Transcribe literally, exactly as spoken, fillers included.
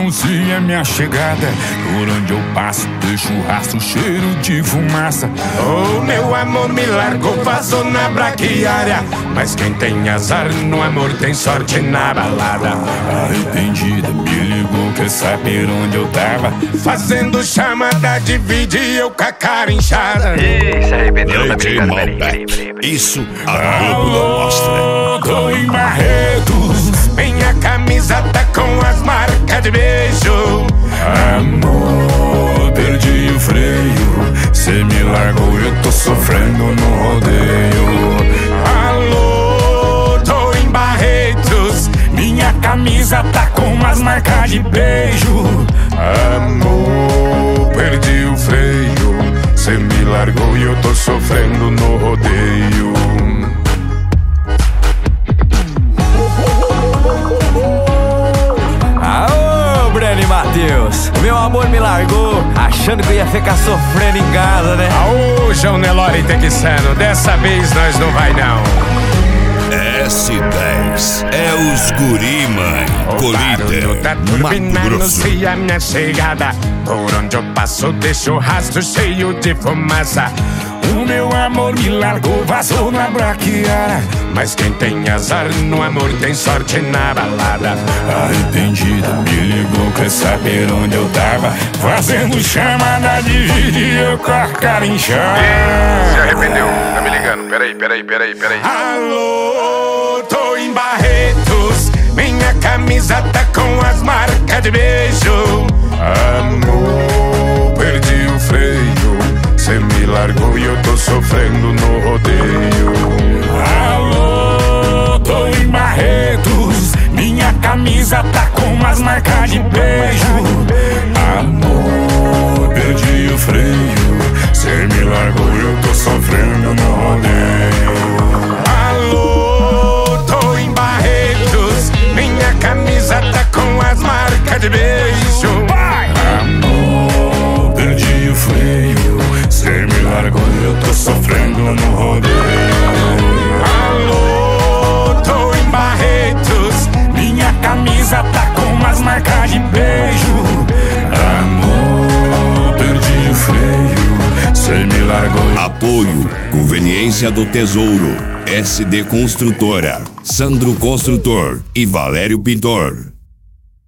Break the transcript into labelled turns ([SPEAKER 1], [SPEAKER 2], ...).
[SPEAKER 1] anuncia minha chegada. Por onde eu passo deixo o rastro, cheiro de fumaça.
[SPEAKER 2] Oh, meu amor me largou, vazou na braquiária. Mas quem tem azar no amor tem sorte na balada.
[SPEAKER 1] Arrependida, me ligou, quer saber onde eu tava.
[SPEAKER 2] Fazendo chamada de vídeo e eu com a cara inchada.
[SPEAKER 3] Ih, se arrependeu, tá
[SPEAKER 4] Lady
[SPEAKER 3] brincando, peraí, peraí,
[SPEAKER 4] Malbec.
[SPEAKER 3] peraí, peraí.
[SPEAKER 4] Isso a Globo não mostra.
[SPEAKER 1] Tô em Barretos.
[SPEAKER 2] Minha camisa tá com as marcas de beijo.
[SPEAKER 1] Amor, perdi o freio. Cê me largou, eu tô sofrendo no rodeio.
[SPEAKER 2] Alô, tô em Barretos.
[SPEAKER 1] Minha camisa tá com umas marcas de beijo.
[SPEAKER 2] Amor, perdi o freio. Cê me largou e eu tô sofrendo no rodeio.
[SPEAKER 5] Aô, Breno e Matheus, meu amor me largou, achando que eu ia ficar sofrendo em casa, né?
[SPEAKER 2] Aô, João Nelore Texano, dessa vez nós não vai não.
[SPEAKER 4] S dez é os guri, mãe.
[SPEAKER 2] Barulho da
[SPEAKER 4] Colíder,
[SPEAKER 2] turbina
[SPEAKER 4] Mato Grosso.
[SPEAKER 2] anuncia minha chegada. Por onde eu passo deixo o rastro cheio de fumaça.
[SPEAKER 1] O meu amor me largou, vazou na braquiária.
[SPEAKER 2] Mas quem tem azar no amor tem sorte na balada.
[SPEAKER 1] Arrependida, me ligou, quer saber onde eu tava. Fazendo chamada de vídeo, eu com a cara inchada.
[SPEAKER 3] Se arrependeu, tá me ligando, peraí, peraí, peraí, peraí.
[SPEAKER 2] Alô, tô em Barretos. Minha camisa tá com as marcas de beijo. Amor, perdi o freio. Cê me largou e eu tô sofrendo no rodeio.
[SPEAKER 1] Alô, tô em Barretos. Minha camisa tá com umas marcas de beijo. Amor, perdi o freio. Cê me largou e eu tô sofrendo no rodeio.
[SPEAKER 2] Alô, tô em Barretos. Minha camisa tá com as marcas de beijo.
[SPEAKER 1] Amor, perdi o freio. Cê me largou e eu tô sofrendo no rodeio.
[SPEAKER 2] Alô, tô em Barretos.
[SPEAKER 1] Minha camisa tá com umas marcas de beijo. Amor, perdi o freio. Cê me largou.
[SPEAKER 4] Apoio, Conveniência do Tesouro, S D Construtora, Sandro Construtor e Valério Pintor.